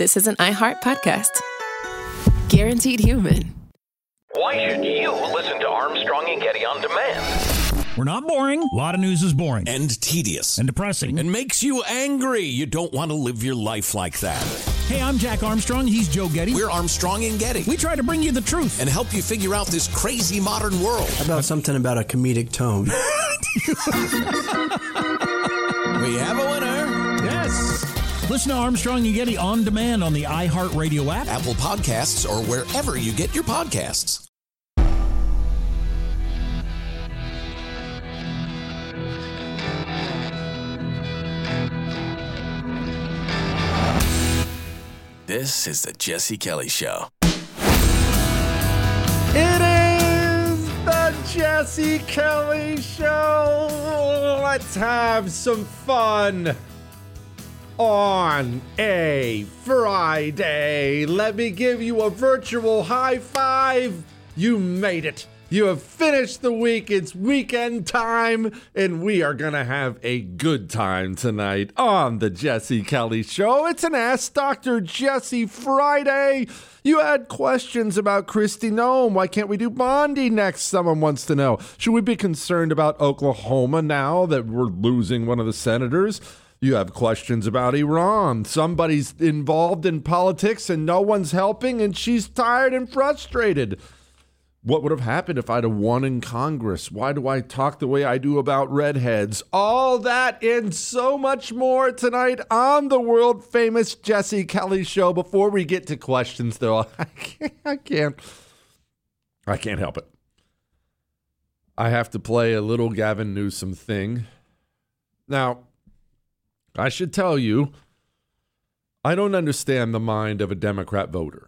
this is an iHeart podcast. Guaranteed human. Why should you listen to Armstrong and Getty on demand? We're not boring. A lot of news is boring. And tedious. And depressing. And makes you angry. You don't want to live your life like that. Hey, I'm Jack Armstrong. He's Joe Getty. We're Armstrong and Getty. We try to bring you the truth. And help you figure out this crazy modern world. How about something about a comedic tone? We have a winner. Yes. Listen to Armstrong and Getty on demand on the iHeartRadio app, Apple Podcasts, or wherever you get your podcasts. This is the Jesse Kelly Show. It is the Jesse Kelly Show. Let's have some fun on a Friday. Let me give you a virtual high five. You made it. You have finished the week. It's weekend time, and we are going to have a good time tonight on the Jesse Kelly Show. It's an Ask Dr. Jesse Friday. You had questions about Kristi Noem. Why can't we do Bondi next? Someone wants to know. Should we be concerned about Oklahoma now that we're losing one of the senators? You have questions about Iran. Somebody's involved in politics and no one's helping, and she's tired and frustrated. What would have happened if I'd have won in Congress? Why do I talk the way I do about redheads? All that and so much more tonight on the world famous Jesse Kelly Show. Before we get to questions, though, I can't help it. I have to play a little Gavin Newsom thing. Now, I should tell you, I don't understand the mind of a Democrat voter.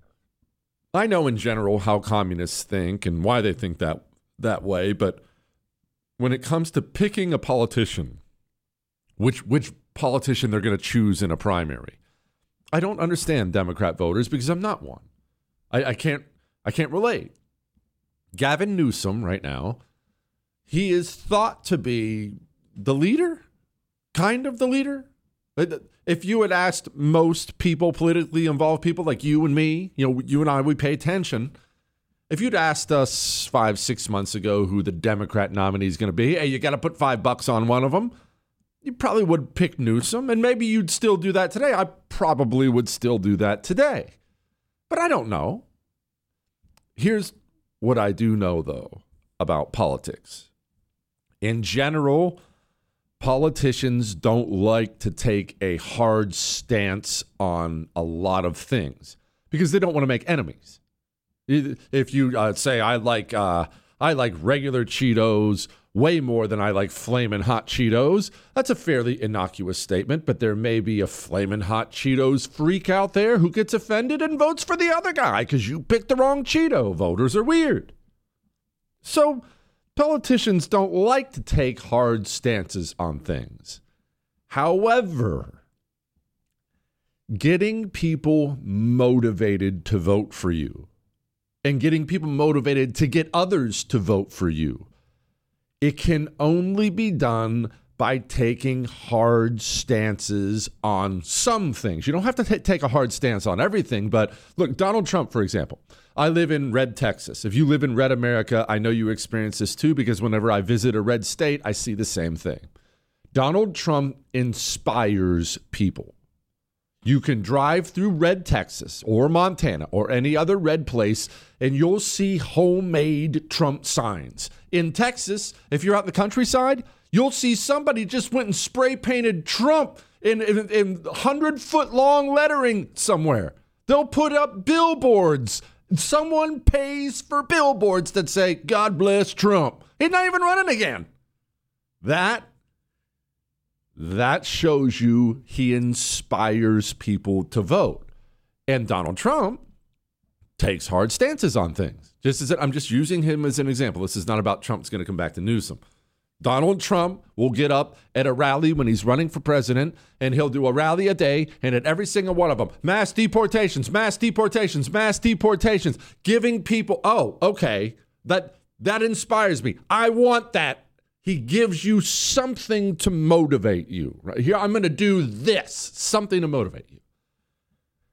I know in general how communists think and why they think that way, but when it comes to picking a politician, which politician they're going to choose in a primary, I don't understand Democrat voters because I'm not one. I can't relate. Gavin Newsom right now, he is thought to be the leader, kind of the leader. If you had asked most people, politically involved people like you and me, you and I, we pay attention. If you'd asked us 5-6 months ago who the Democrat nominee is going to be, hey, you got to put $5 on one of them, you probably would pick Newsom, and maybe you'd still do that today. I probably would still do that today. But I don't know. Here's what I do know, though, about politics. In general, politicians don't like to take a hard stance on a lot of things because they don't want to make enemies. If you say I like regular Cheetos way more than I like Flamin' Hot Cheetos, that's a fairly innocuous statement, but there may be a Flamin' Hot Cheetos freak out there who gets offended and votes for the other guy because you picked the wrong Cheeto. Voters are weird. So politicians don't like to take hard stances on things. However, getting people motivated to vote for you and getting people motivated to get others to vote for you, it can only be done by taking hard stances on some things. You don't have to take a hard stance on everything, but look, Donald Trump, for example. I live in red Texas. If you live in red America, I know you experience this too, because whenever I visit a red state, I see the same thing. Donald Trump inspires people. You can drive through red Texas or Montana or any other red place, and you'll see homemade Trump signs. In Texas, if you're out in the countryside, you'll see somebody just went and spray painted Trump in 100-foot long lettering somewhere. They'll put up billboards. Someone pays for billboards that say, God bless Trump. He's not even running again. That shows you he inspires people to vote. And Donald Trump takes hard stances on things. I'm just using him as an example. This is not about Trump's going to come back to Newsom. Donald Trump will get up at a rally when he's running for president, and he'll do a rally a day, and at every single one of them, mass deportations, mass deportations, mass deportations, giving people, oh, okay, that inspires me. I want that. He gives you something to motivate you. Right here, I'm going to do this, something to motivate you.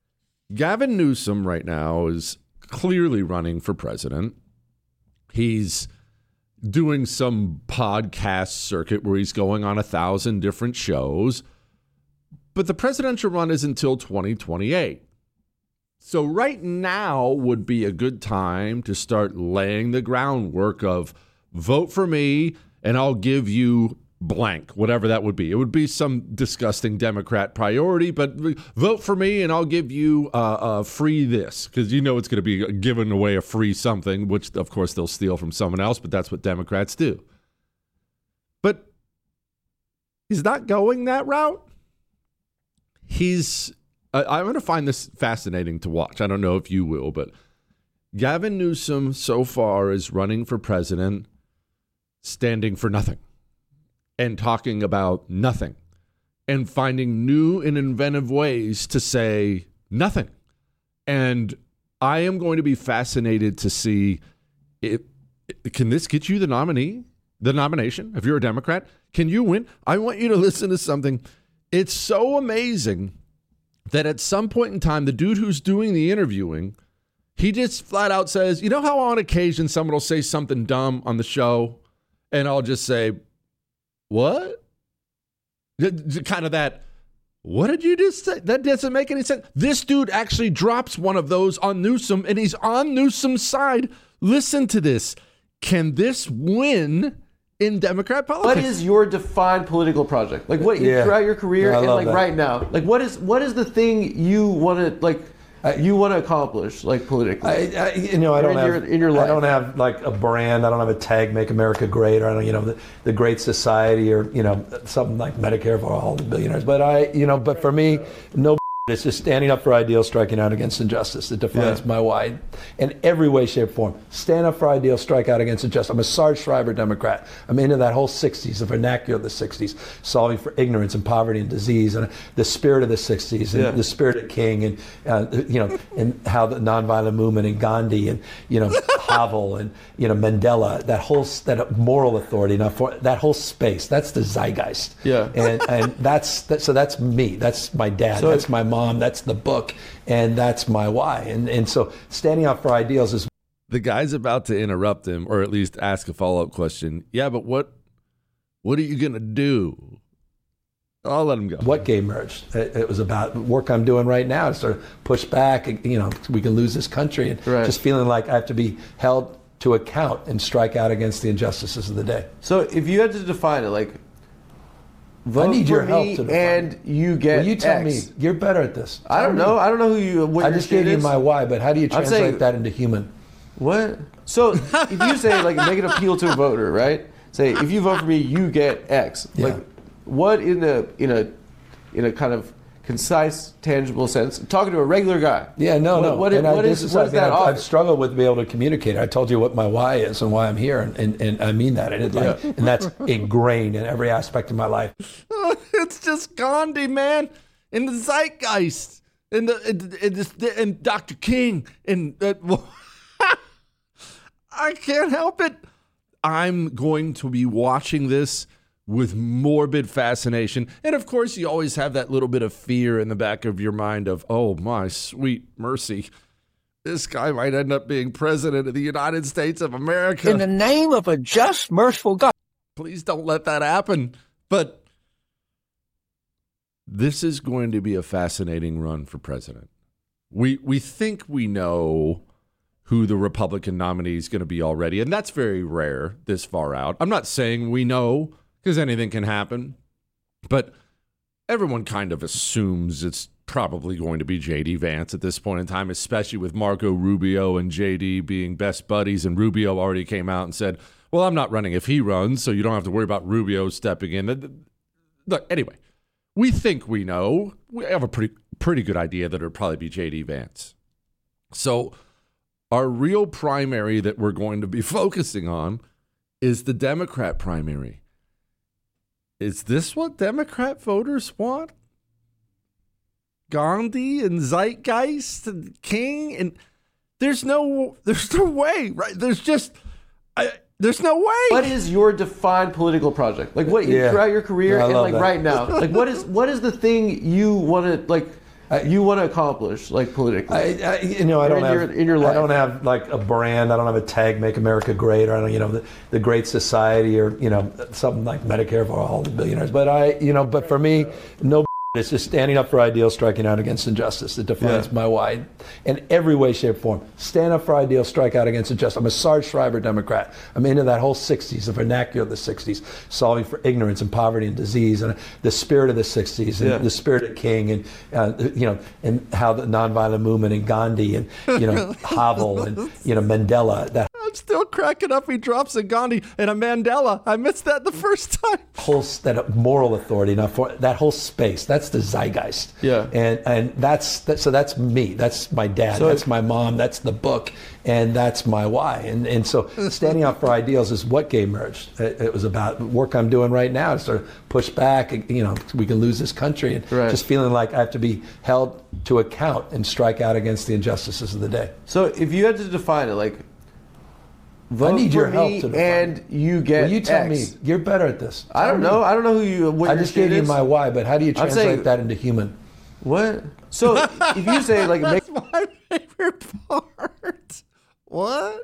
Gavin Newsom right now is clearly running for president. He's doing some podcast circuit where he's going on 1,000 different shows. But the presidential run is until 2028. So right now would be a good time to start laying the groundwork of vote for me and I'll give you blank, whatever that would be. It would be some disgusting Democrat priority, but vote for me and I'll give you free this, because you know it's going to be giving away a free something, which of course they'll steal from someone else, but that's what Democrats do. But he's not going that route. I'm going to find this fascinating to watch. I don't know if you will, but Gavin Newsom so far is running for president, standing for nothing and talking about nothing and finding new and inventive ways to say nothing. And I am going to be fascinated to see can this get you the nomination? If you're a Democrat, can you win? I want you to listen to something. It's so amazing that at some point in time, the dude who's doing the interviewing, he just flat out says, you know how on occasion someone will say something dumb on the show and I'll just say, what? Kind of that, what did you just say? That doesn't make any sense. This dude actually drops one of those on Newsom and he's on Newsom's side. Listen to this. Can this win in Democrat politics? What is your defined political project? Like what throughout your career and like right now? Like what is the thing you want to accomplish like politically? I don't have like a brand. I don't have a tag, Make America Great, or I don't, the Great Society, or something like Medicare for all the billionaires. But for me, no. It's just standing up for ideals, striking out against injustice. It defines my why in every way, shape, form. Stand up for ideals, strike out against injustice. I'm a Sarge Schreiber Democrat. I'm into that whole 60s, the vernacular of the 60s, solving for ignorance and poverty and disease, and the spirit of the 60s, and the spirit of King, and and how the nonviolent movement, and Gandhi, and Havel, and Mandela, that moral authority, that whole space. That's the zeitgeist. Yeah, and that's me. That's my dad. So that's my mom. That's the book, and that's my why. And so standing up for ideals is... The guy's about to interrupt him, or at least ask a follow-up question. Yeah, but what are you going to do? I'll let him go. What game merged? It was about work I'm doing right now to sort of push back, we can lose this country, and just feeling like I have to be held to account and strike out against the injustices of the day. So if you had to define it, like, vote I need for your help me to define and it. you get Well, you tell X. me. You're better at this. I don't know. I don't know who you. What I your just gave shit you is. my why, but how do you I'm translate saying- that into human? What? So if you say like make an appeal to a voter, right? Say if you vote for me, you get X. Yeah. Like what in a kind of concise, tangible sense? Talking to a regular guy. Yeah, no. What is that? I've struggled with being able to communicate. I told you what my why is and why I'm here, and I mean that, and that's ingrained in every aspect of my life. It's just Gandhi, man, in the zeitgeist, and Dr. King, and I can't help it. I'm going to be watching this with morbid fascination. And of course, you always have that little bit of fear in the back of your mind of, oh, my sweet mercy. This guy might end up being president of the United States of America. In the name of a just, merciful God. Please don't let that happen. But this is going to be a fascinating run for president. We think we know who the Republican nominee is going to be already, and that's very rare this far out. I'm not saying we know, because anything can happen, but everyone kind of assumes it's probably going to be J.D. Vance at this point in time, especially with Marco Rubio and J.D. being best buddies, and Rubio already came out and said, well, I'm not running if he runs, so you don't have to worry about Rubio stepping in. Look, anyway, we think we know. We have a pretty good idea that it'll probably be J.D. Vance. So our real primary that we're going to be focusing on is the Democrat primary. Is this what Democrat voters want? Gandhi and zeitgeist and King, and there's no way, right? There's no way. What is your defined political project? Like what throughout your career and like right now? Like what is the thing you want to like? you want to accomplish, like politically? I don't have in your life. I don't have like a brand. I don't have a tag, "Make America Great," or I don't, the Great Society, or something like Medicare for all the billionaires. But but for me, no. It's just standing up for ideals, striking out against injustice. It defines my why in every way, shape, form. Stand up for ideals, strike out against injustice. I'm a Sarge Shriver Democrat. I'm into that whole 60s, the vernacular of the 60s, solving for ignorance and poverty and disease, and the spirit of the 60s, and the spirit of King, and and how the nonviolent movement, and Gandhi, and Havel, and Mandela. That I'm still cracking up. He drops a Gandhi and a Mandela. I missed that the first time. That moral authority, that whole space. That's the zeitgeist. Yeah. And that's me. That's my dad. That's my mom. That's the book. And that's my why. And so standing up for ideals is what Gay merged. It was about work I'm doing right now to sort of push back. We can lose this country. And just feeling like I have to be held to account and strike out against the injustices of the day. So if you had to define it, like, vote I need for your help me to define and you get you tell X. me. You're better at this. I don't know. I don't know who you. What I just gave you my why, but how do you translate that into human? What? So if you say like, that's my favorite part. What?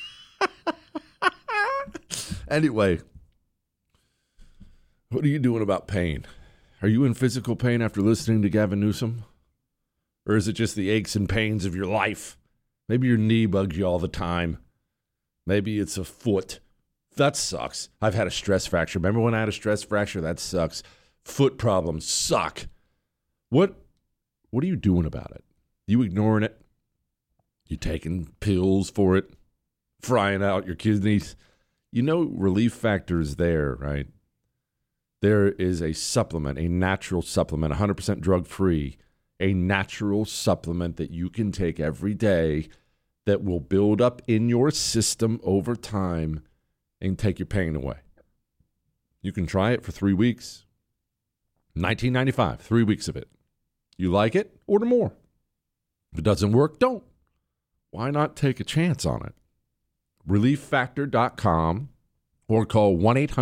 Anyway, what are you doing about pain? Are you in physical pain after listening to Gavin Newsom? Or is it just the aches and pains of your life? Maybe your knee bugs you all the time. Maybe it's a foot. That sucks. I've had a stress fracture. Remember when I had a stress fracture? That sucks. Foot problems suck. What are you doing about it? You ignoring it? You taking pills for it? Frying out your kidneys? Relief Factor is there, right? There is a supplement, a natural supplement, 100% drug-free, a natural supplement that you can take every day that will build up in your system over time and take your pain away. You can try it for 3 weeks. $19.95, 3 weeks of it. You like it? Order more. If it doesn't work, don't. Why not take a chance on it? ReliefFactor.com or call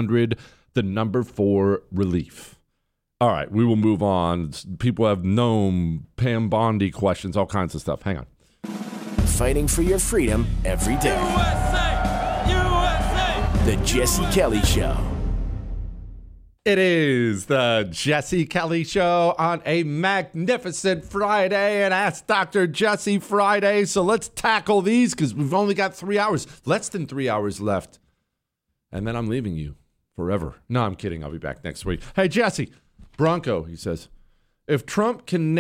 1-800-4-RELIEF. All right, we will move on. People have known Pam Bondi questions, all kinds of stuff. Hang on. Fighting for your freedom every day. USA! USA! The Jesse Kelly Show. It is the Jesse Kelly Show on a magnificent Friday, and Ask Dr. Jesse Friday. So let's tackle these because we've only got 3 hours, less than 3 hours left. And then I'm leaving you forever. No, I'm kidding. I'll be back next week. Hey, Jesse, Bronco, he says, if Trump can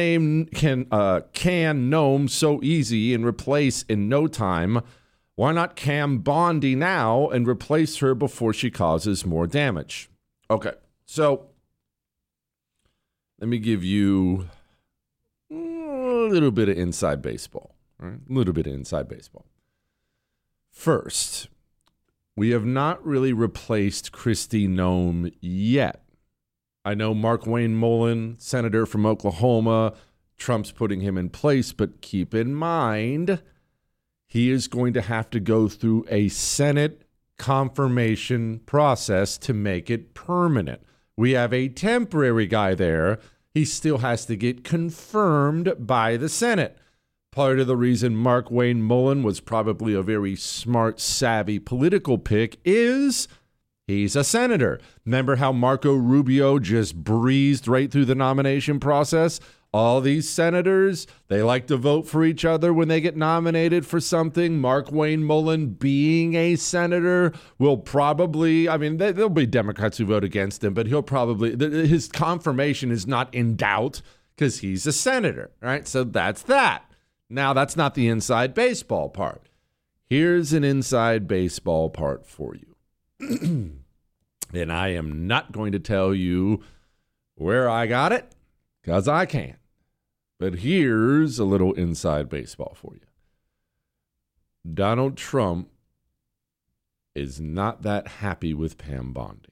Noam so easy and replace in no time, why not Cam Bondi now and replace her before she causes more damage? Okay. So, let me give you a little bit of inside baseball. All right? A little bit of inside baseball. First, we have not really replaced Kristi Noem yet. I know Mark Wayne Mullen, senator from Oklahoma, Trump's putting him in place, but keep in mind, he is going to have to go through a Senate confirmation process to make it permanent. We have a temporary guy there. He still has to get confirmed by the Senate. Part of the reason Mark Wayne Mullen was probably a very smart, savvy political pick is he's a senator. Remember how Marco Rubio just breezed right through the nomination process? All these senators, they like to vote for each other when they get nominated for something. Mark Wayne Mullen, being a senator, will probably, there'll be Democrats who vote against him, but he'll probably, his confirmation is not in doubt because he's a senator, right? So that's that. Now, that's not the inside baseball part. Here's an inside baseball part for you. And I am not going to tell you where I got it, because I can't. But here's a little inside baseball for you. Donald Trump is not that happy with Pam Bondi.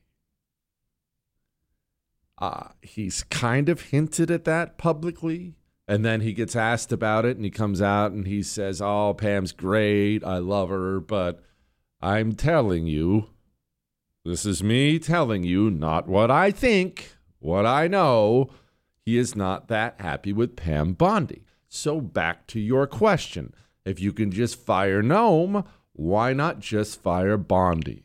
He's kind of hinted at that publicly, and then he gets asked about it, and he comes out and he says, oh, Pam's great, I love her, but I'm telling you, this is me telling you, not what I think, what I know. he is not that happy with Pam Bondi. So back to your question. If you can just fire Noem, why not just fire Bondi?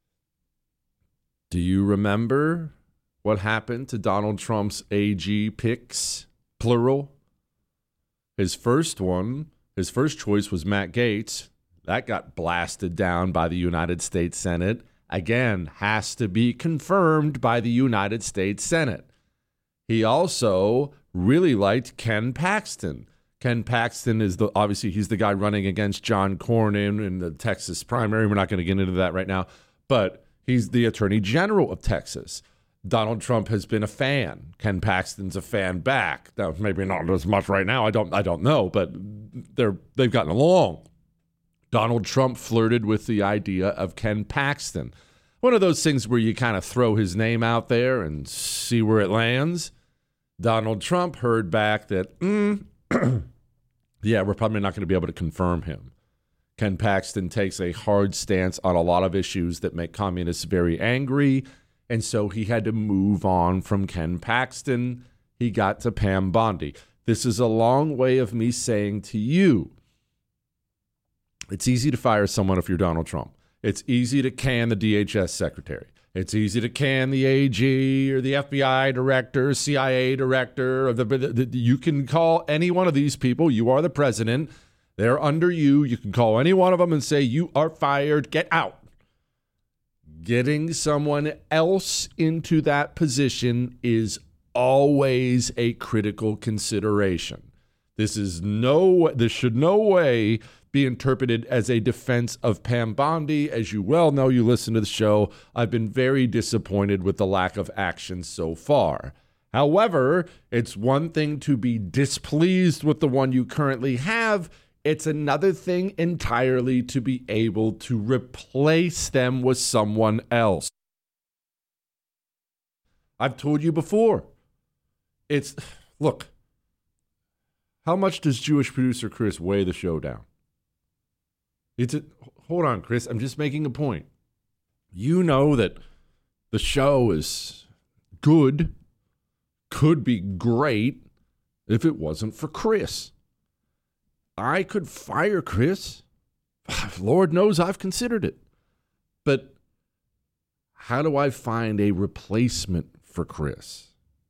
Do you remember what happened to Donald Trump's AG picks, plural? His first choice was Matt Gaetz. That got blasted down by the United States Senate. Again, has to be confirmed by the United States Senate. He also really liked Ken Paxton. Ken Paxton is obviously he's the guy running against John Cornyn in the Texas primary. We're not going to get into that right now, but he's the Attorney General of Texas. Donald Trump has been a fan. Ken Paxton's a fan back. Now, maybe not as much right now. I don't know, but they've gotten along. Donald Trump flirted with the idea of Ken Paxton. One of those things where you kind of throw his name out there and see where it lands. Donald Trump heard back that, yeah, we're probably not going to be able to confirm him. Ken Paxton takes a hard stance on a lot of issues that make communists very angry, and so he had to move on from Ken Paxton. He got to Pam Bondi. This is a long way of me saying to you, it's easy to fire someone if you're Donald Trump. It's easy to can the DHS secretary. It's easy to can the AG or the FBI director, CIA director. You can call any one of these people. You are the president. They're under you. You can call any one of them and say, you are fired. Get out. Getting someone else into that position is always a critical consideration. This should no way be interpreted as a defense of Pam Bondi. As you well know, you listen to the show, I've been very disappointed with the lack of action so far. However, it's one thing to be displeased with the one you currently have. It's another thing entirely to be able to replace them with someone else. I've told you before. Look, how much does Jewish producer Chris weigh the show down? Hold on, Chris. I'm just making a point. You know that the show is good, could be great if it wasn't for Chris. I could fire Chris. Lord knows I've considered it. But how do I find a replacement for Chris?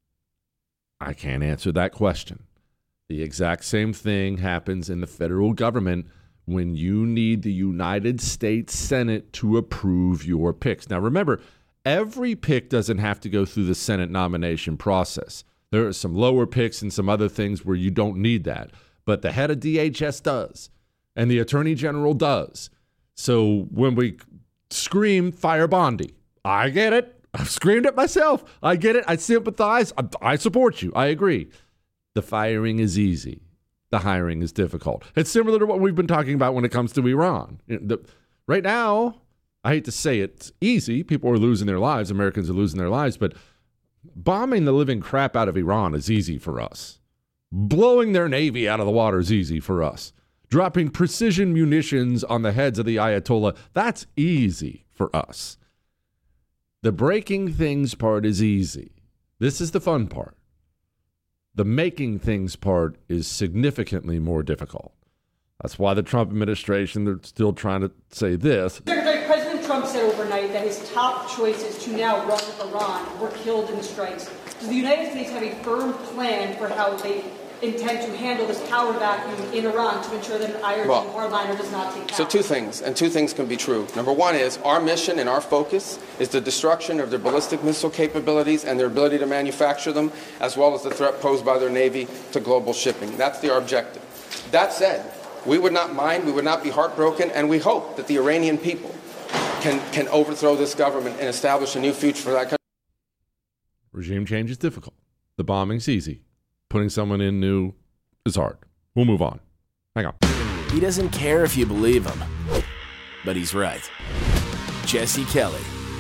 I can't answer that question. The exact same thing happens in the federal government when you need the United States Senate to approve your picks. Now, remember, every pick doesn't have to go through the Senate nomination process. There are some lower picks and some other things where you don't need that. But the head of DHS does, and the Attorney General does. So when we scream, fire Bondi, I get it. I've screamed it myself. I get it. I sympathize. I support you. I agree. The firing is easy. The hiring is difficult. It's similar to what we've been talking about when it comes to Iran. Right now, I hate to say it's easy. People are losing their lives. Americans are losing their lives. But bombing the living crap out of Iran is easy for us. Blowing their navy out of the water is easy for us. Dropping precision munitions on the heads of the Ayatollah, that's easy for us. The breaking things part is easy. This is the fun part. The making things part is significantly more difficult. That's why the Trump administration, they're still trying to say this. President Trump said overnight that his top choices to now run Iran were killed in the strikes. Does the United States have a firm plan for how they intend to handle this power vacuum in Iran to ensure that an Iranian hardliner does not take power? So two things, and two things can be true. Number one is our mission and our focus is the destruction of their ballistic missile capabilities and their ability to manufacture them, as well as the threat posed by their Navy to global shipping. That's their objective. That said, we would not mind, we would not be heartbroken, and we hope that the Iranian people can overthrow this government and establish a new future for that country. Regime change is difficult. The bombing's easy. Putting someone in new is hard. We'll move on. Hang on. He doesn't care if you believe him, but he's right. Jesse Kelly.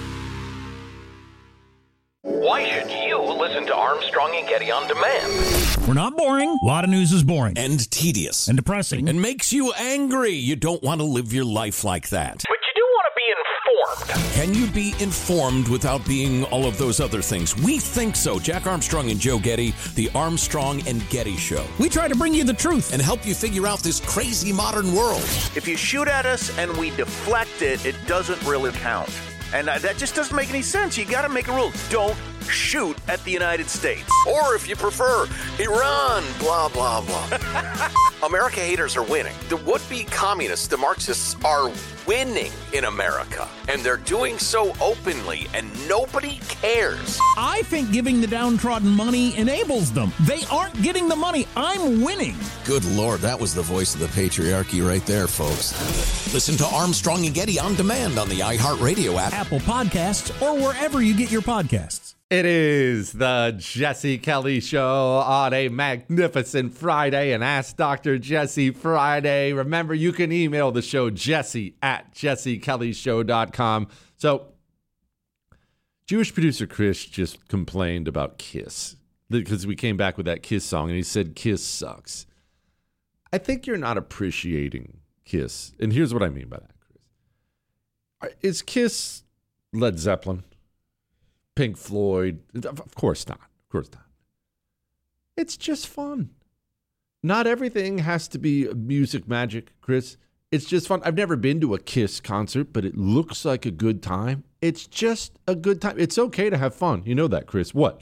Why should you listen to Armstrong and Getty on demand? We're not boring. A lot of news is boring. And tedious. And depressing. And makes you angry. You don't want to live your life like that. But you do want to be informed. Can you be informed without being all of those other things? We think so. Jack Armstrong and Joe Getty, the Armstrong and Getty Show. We try to bring you the truth and help you figure out this crazy modern world. If you shoot at us and we deflect it, it doesn't really count. And that just doesn't make any sense. You got to make a rule. Don't shoot at the United States. Or if you prefer, Iran, blah, blah, blah. America haters are winning. The would-be communists, the Marxists, are winning in America. And they're doing so openly, and nobody cares. I think giving the downtrodden money enables them. They aren't getting the money. I'm winning. Good Lord, that was the voice of the patriarchy right there, folks. Listen to Armstrong and Getty on demand on the iHeartRadio app, Apple Podcasts, or wherever you get your podcasts. It is the Jesse Kelly Show on a magnificent Friday, an Ask Dr. Jesse Friday. Remember, you can email the show, jesse@jessekellyshow.com. So, Jewish producer Chris just complained about Kiss because we came back with that Kiss song, and he said Kiss sucks. I think you're not appreciating Kiss, and here's what I mean by that, Chris. Is Kiss Led Zeppelin? Pink Floyd? Of course not. Of course not. It's just fun. Not everything has to be music magic, Chris. It's just fun. I've never been to a Kiss concert, but it looks like a good time. It's just a good time. It's okay to have fun. You know that, Chris. What?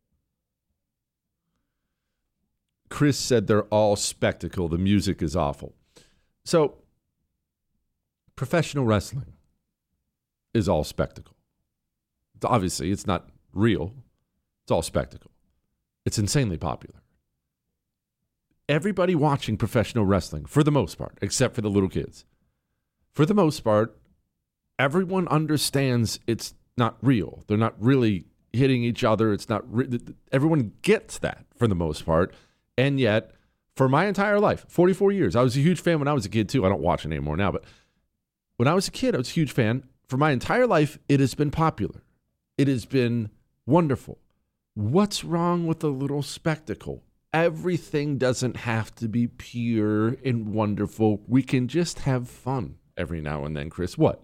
Chris said they're all spectacle. The music is awful. So, professional wrestling is all spectacle. Obviously, it's not real. It's all spectacle. It's insanely popular. Everybody watching professional wrestling, for the most part, except for the little kids, for the most part, everyone understands it's not real. They're not really hitting each other. It's not. Everyone gets that for the most part. And yet, for my entire life, 44 years, I was a huge fan when I was a kid, too. I don't watch it anymore now, but when I was a kid, I was a huge fan. For my entire life, it has been popular. It has been wonderful. What's wrong with a little spectacle? Everything doesn't have to be pure and wonderful. We can just have fun every now and then, Chris. What?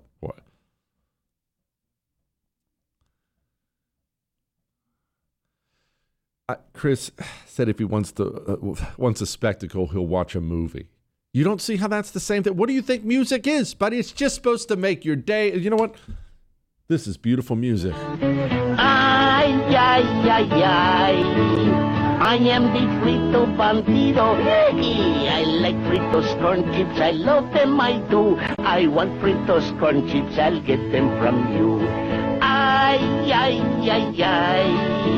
Chris said if he wants a spectacle, he'll watch a movie. You don't see how that's the same thing? What do you think music is, buddy? It's just supposed to make your day. You know what? This is beautiful music. Ay, ay, ay, ay. I am the Frito Bandido. I like Fritos corn chips. I love them, I do. I want Fritos corn chips. I'll get them from you. Ay, ay, ay, ay.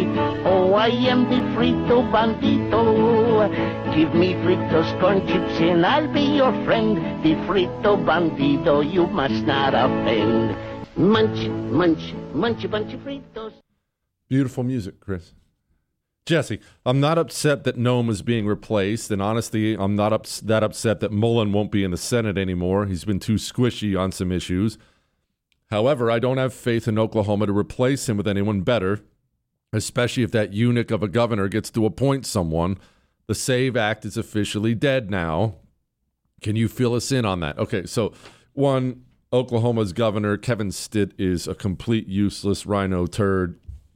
Oh, I am the Frito Bandido. Give me Fritos corn chips and I'll be your friend. The Frito Bandido, you must not offend. Munch, munch, munch a bunch of Fritos. Beautiful music, Chris. Jesse, I'm not upset that Noam is being replaced, and honestly, I'm not that upset that Mullen won't be in the Senate anymore. He's been too squishy on some issues. However, I don't have faith in Oklahoma to replace him with anyone better, especially if that eunuch of a governor gets to appoint someone. The SAVE Act is officially dead now. Can you fill us in on that? Okay, so one, Oklahoma's governor, Kevin Stitt, is a complete useless rhino turd.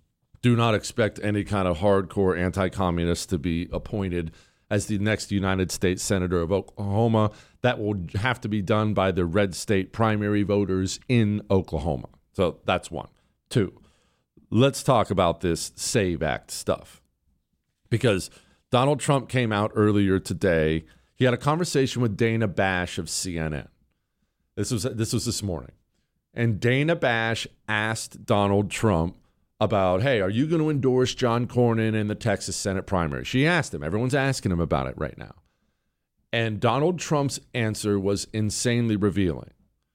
Do not expect any kind of hardcore anti-communist to be appointed as the next United States Senator of Oklahoma. That will have to be done by the red state primary voters in Oklahoma. So that's one. Two, let's talk about this SAVE Act stuff. Because Donald Trump came out earlier today. He had a conversation with Dana Bash of CNN. This was this morning. And Dana Bash asked Donald Trump about, hey, are you going to endorse John Cornyn in the Texas Senate primary? She asked him. Everyone's asking him about it right now. And Donald Trump's answer was insanely revealing.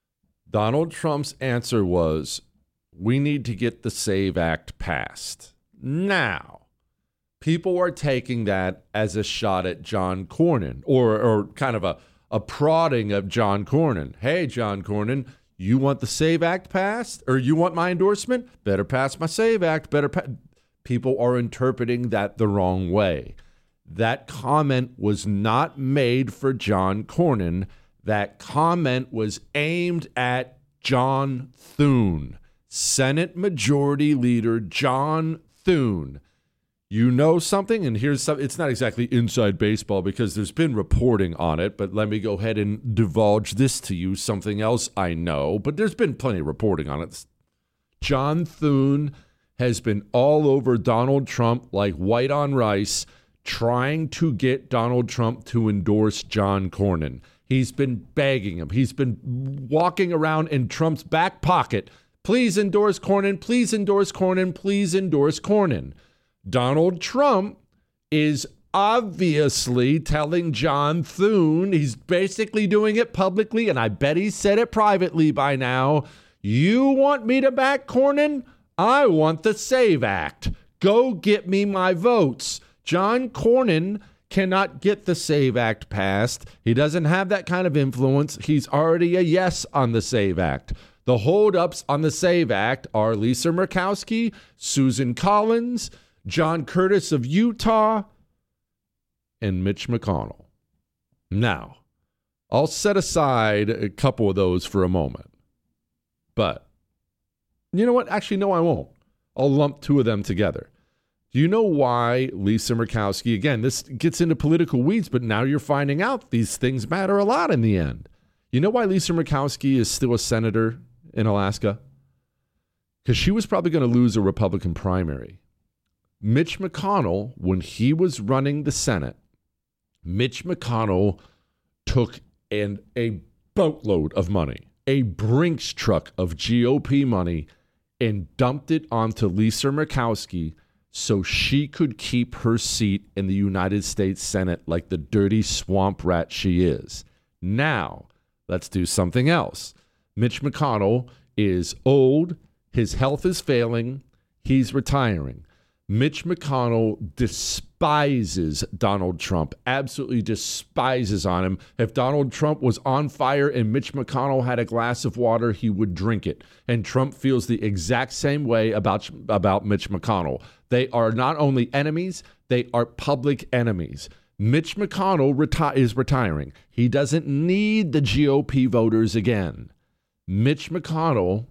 Donald Trump's answer was, we need to get the SAVE Act passed. Now, people are taking that as a shot at John Cornyn, or kind of a prodding of John Cornyn. Hey, John Cornyn, you want the SAVE Act passed? Or you want my endorsement? Better pass my SAVE Act. People are interpreting that the wrong way. That comment was not made for John Cornyn. That comment was aimed at John Thune, Senate Majority Leader John Thune. You know something, and here's something. It's not exactly inside baseball because there's been reporting on it, but let me go ahead and divulge this to you, something else I know, but there's been plenty of reporting on it. John Thune has been all over Donald Trump like white on rice, trying to get Donald Trump to endorse John Cornyn. He's been begging him. He's been walking around in Trump's back pocket. Please endorse Cornyn. Please endorse Cornyn. Please endorse Cornyn. Donald Trump is obviously telling John Thune, he's basically doing it publicly, and I bet he said it privately by now. You want me to back Cornyn? I want the SAVE Act. Go get me my votes. John Cornyn cannot get the SAVE Act passed. He doesn't have that kind of influence. He's already a yes on the SAVE Act. The holdups on the SAVE Act are Lisa Murkowski, Susan Collins, John Curtis of Utah, and Mitch McConnell. Now, I'll set aside a couple of those for a moment. But, you know what? Actually, no, I won't. I'll lump two of them together. Do you know why Lisa Murkowski, again, this gets into political weeds, but now you're finding out these things matter a lot in the end. You know why Lisa Murkowski is still a senator in Alaska? Because she was probably going to lose a Republican primary. Mitch McConnell, when he was running the Senate, Mitch McConnell took a boatload of money, a Brinks truck of GOP money, and dumped it onto Lisa Murkowski so she could keep her seat in the United States Senate like the dirty swamp rat she is. Now, let's do something else. Mitch McConnell is old. His health is failing. He's retiring. Mitch McConnell despises Donald Trump, absolutely despises on him. If Donald Trump was on fire and Mitch McConnell had a glass of water, he would drink it. And Trump feels the exact same way about Mitch McConnell. They are not only enemies, they are public enemies. Mitch McConnell is retiring. He doesn't need the GOP voters again. Mitch McConnell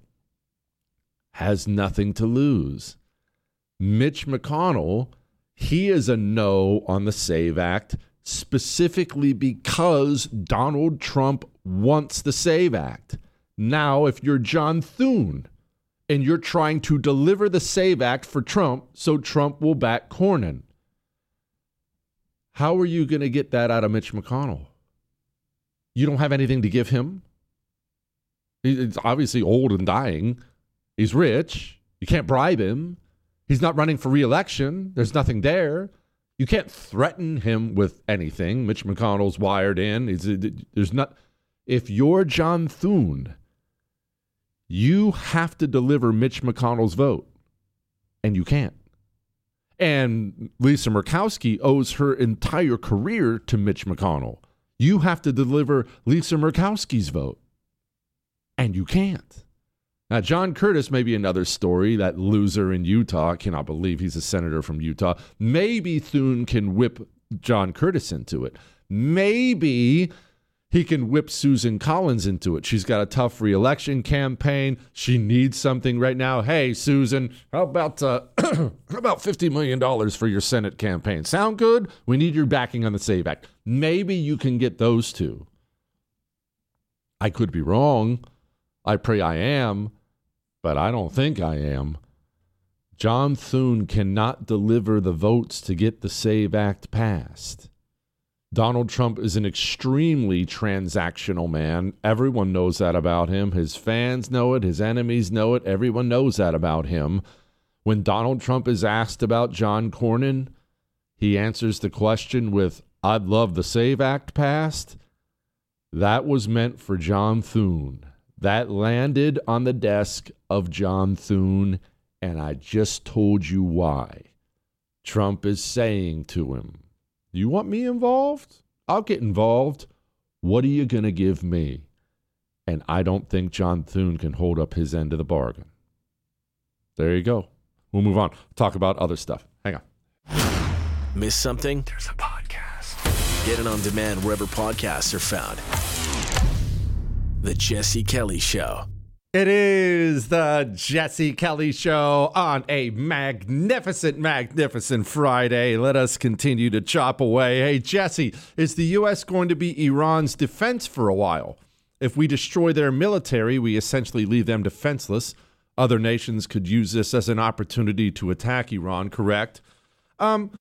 has nothing to lose. Mitch McConnell, he is a no on the SAVE Act specifically because Donald Trump wants the SAVE Act. Now, if you're John Thune and you're trying to deliver the SAVE Act for Trump so Trump will back Cornyn, how are you going to get that out of Mitch McConnell? You don't have anything to give him. He's obviously old and dying. He's rich. You can't bribe him. He's not running for re-election. There's nothing there. You can't threaten him with anything. Mitch McConnell's wired in. There's not. If you're John Thune, you have to deliver Mitch McConnell's vote, and you can't. And Lisa Murkowski owes her entire career to Mitch McConnell. You have to deliver Lisa Murkowski's vote, and you can't. Now, John Curtis may be another story, that loser in Utah. I cannot believe he's a senator from Utah. Maybe Thune can whip John Curtis into it. Maybe he can whip Susan Collins into it. She's got a tough re-election campaign. She needs something right now. Hey, Susan, how about $50 million for your Senate campaign? Sound good? We need your backing on the SAVE Act. Maybe you can get those two. I could be wrong. I pray I am. But I don't think I am. John Thune cannot deliver the votes to get the SAVE Act passed. Donald Trump is an extremely transactional man. Everyone knows that about him. His fans know it. His enemies know it. Everyone knows that about him. When Donald Trump is asked about John Cornyn, he answers the question with, I'd love the SAVE Act passed. That was meant for John Thune. That landed on the desk of John Thune, and I just told you why. Trump is saying to him, you want me involved? I'll get involved. What are you going to give me? And I don't think John Thune can hold up his end of the bargain. There you go. We'll move on. Talk about other stuff. Hang on. Miss something? There's a podcast. Get it on demand wherever podcasts are found. The Jesse Kelly Show. It is the Jesse Kelly Show on a magnificent, magnificent Friday. Let us continue to chop away. Hey, Jesse, is the U.S. going to be Iran's defense for a while? If we destroy their military, we essentially leave them defenseless. Other nations could use this as an opportunity to attack Iran, correct? Kind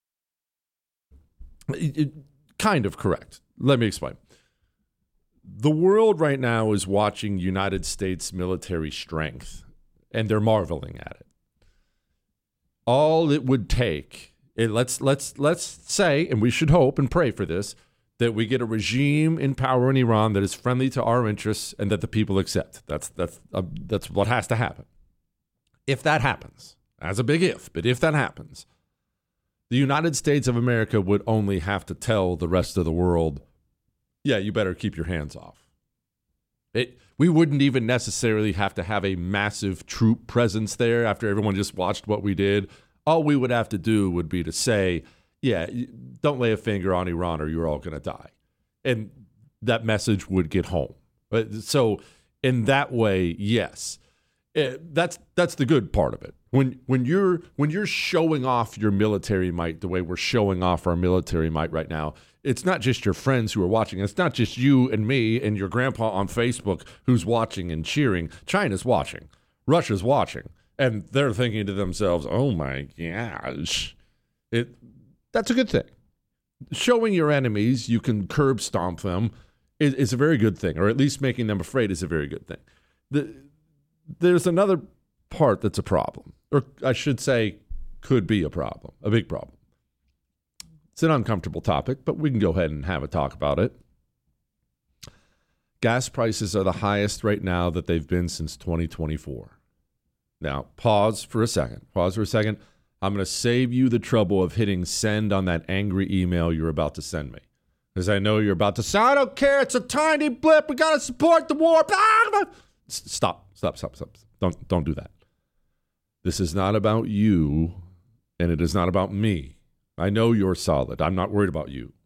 of correct. Let me explain. The world right now is watching United States military strength, and they're marveling at it. All it would take, let's say, and we should hope and pray for this, that we get a regime in power in Iran that is friendly to our interests and that the people accept. That's what has to happen. If that happens, as a big if, but if that happens, the United States of America would only have to tell the rest of the world, yeah, you better keep your hands off. We wouldn't even necessarily have to have a massive troop presence there after everyone just watched what we did. All we would have to do would be to say, yeah, don't lay a finger on Iran or you're all going to die. And that message would get home. So in that way, yes, that's the good part of it. When you're showing off your military might the way we're showing off our military might right now, it's not just your friends who are watching. It's not just you and me and your grandpa on Facebook who's watching and cheering. China's watching. Russia's watching. And they're thinking to themselves, oh my gosh. That's a good thing. Showing your enemies you can curb stomp them is a very good thing, or at least making them afraid is a very good thing. There's another part that's a problem, or I should say could be a problem, a big problem. It's an uncomfortable topic, but we can go ahead and have a talk about it. Gas prices are the highest right now that they've been since 2024. Now, pause for a second. I'm going to save you the trouble of hitting send on that angry email you're about to send me. Because I know you're about to say, I don't care, it's a tiny blip, we got to support the war. Stop. Don't do that. This is not about you, and it is not about me. I know you're solid. I'm not worried about you.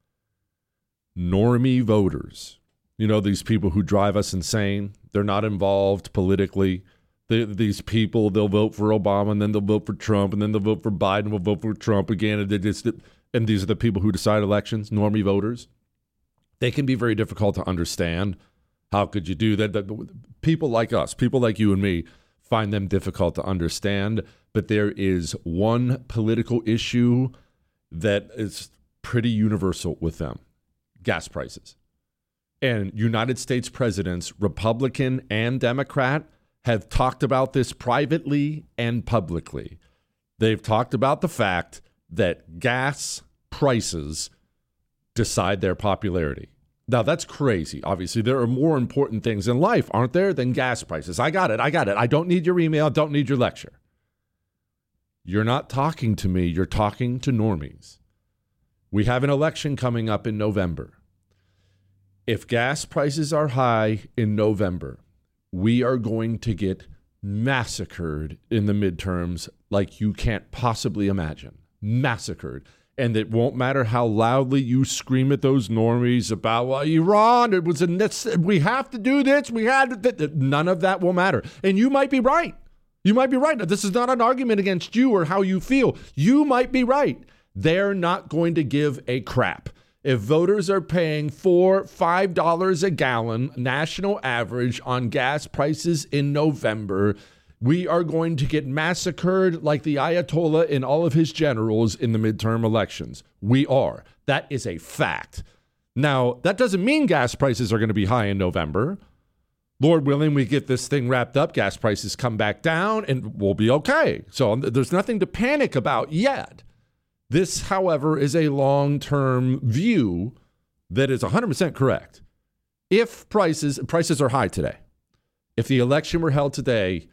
Normie voters, these people who drive us insane, they're not involved politically. These people, they'll vote for Obama, and then they'll vote for Trump, and then they'll vote for Biden, will vote for Trump again. And these are the people who decide elections, normie voters. They can be very difficult to understand. How could you do that? People like us, people like you and me, find them difficult to understand. But there is one political issue that is pretty universal with them: gas prices. And United States presidents, Republican and Democrat, have talked about this privately and publicly. They've talked about the fact that gas prices decide their popularity. Now, that's crazy. Obviously, there are more important things in life, aren't there, than gas prices. I got it. I don't need your email. Don't need your lecture. You're not talking to me. You're talking to normies. We have an election coming up in November. If gas prices are high in November, we are going to get massacred in the midterms like you can't possibly imagine. Massacred. And it won't matter how loudly you scream at those normies about, well, Iran, we have to do this, none of that will matter. And you might be right. You might be right. This is not an argument against you or how you feel. You might be right. They're not going to give a crap. If voters are paying $5 a gallon national average on gas prices in November, we are going to get massacred like the Ayatollah and all of his generals in the midterm elections. We are. That is a fact. Now, that doesn't mean gas prices are going to be high in November. Lord willing, we get this thing wrapped up, gas prices come back down, and we'll be okay. So there's nothing to panic about yet. This, however, is a long-term view that is 100% correct. If prices are high today, if the election were held today,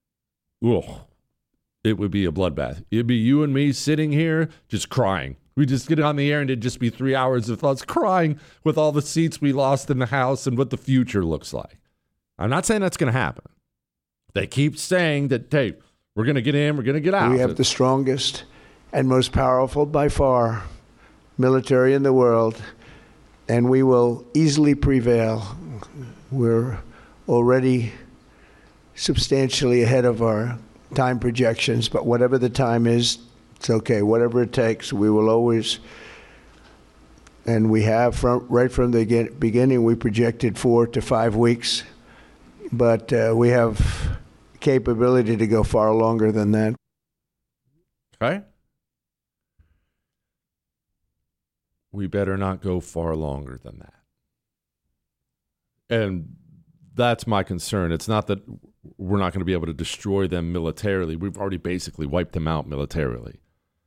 it would be a bloodbath. It'd be you and me sitting here just crying. We just get on the air and it'd just be 3 hours of us crying with all the seats we lost in the House and what the future looks like. I'm not saying that's going to happen. They keep saying that, hey, we're going to get in, we're going to get out. We have the strongest and most powerful by far military in the world, and we will easily prevail. We're already substantially ahead of our time projections, but whatever the time is, it's okay. Whatever it takes, we will always, and we have right from the beginning, we projected 4 to 5 weeks, but we have capability to go far longer than that. Okay. We better not go far longer than that. And that's my concern. It's not that we're not going to be able to destroy them militarily. We've already basically wiped them out militarily.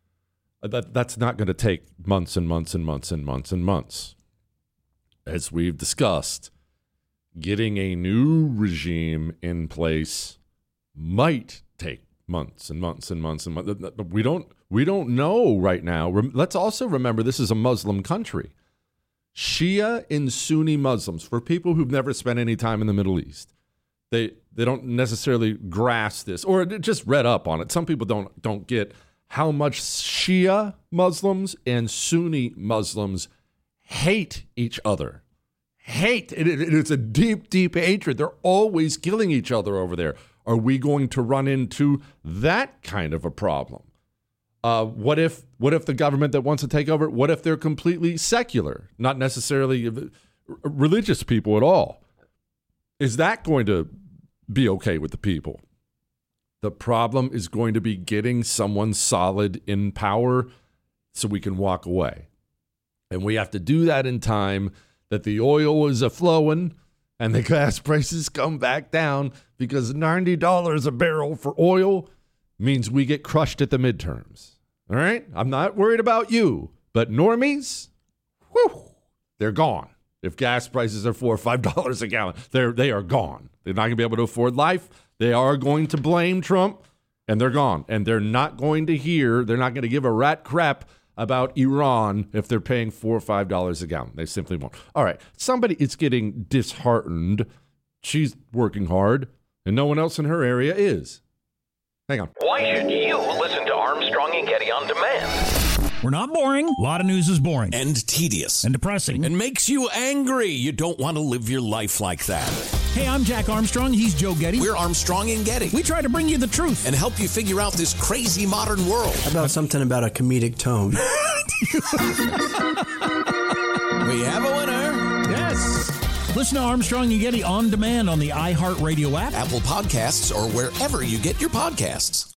That's not going to take months and months and months and months and months. As we've discussed, getting a new regime in place might take months and months and months and months. We don't know right now. Let's also remember this is a Muslim country. Shia and Sunni Muslims, for people who've never spent any time in the Middle East, they don't necessarily grasp this or just read up on it. Some people don't get how much Shia Muslims and Sunni Muslims hate each other. Hate. It's a deep, deep hatred. They're always killing each other over there. Are we going to run into that kind of a problem? What if the government that wants to take over, what if they're completely secular, not necessarily religious people at all? Is that going to be okay with the people? The problem is going to be getting someone solid in power so we can walk away. And we have to do that in time that the oil is a-flowing and the gas prices come back down, because $90 a barrel for oil means we get crushed at the midterms. All right? I'm not worried about you, but normies, whew, they're gone. If gas prices are $4 or $5 a gallon, they are gone. They're not going to be able to afford life. They are going to blame Trump, and they're gone. And they're not going to give a rat crap about Iran if they're paying $4 or $5 a gallon. They simply won't. All right, somebody is getting disheartened. She's working hard, and no one else in her area is. Hang on. Why should you listen to Armstrong and Getty on demand? We're not boring. A lot of news is boring. And tedious. And depressing. And makes you angry. You don't want to live your life like that. Hey, I'm Jack Armstrong. He's Joe Getty. We're Armstrong and Getty. We try to bring you the truth. And help you figure out this crazy modern world. How about something about a comedic tone? We have a winner. Yes. Listen to Armstrong and Getty on demand on the iHeartRadio app, Apple Podcasts, or wherever you get your podcasts.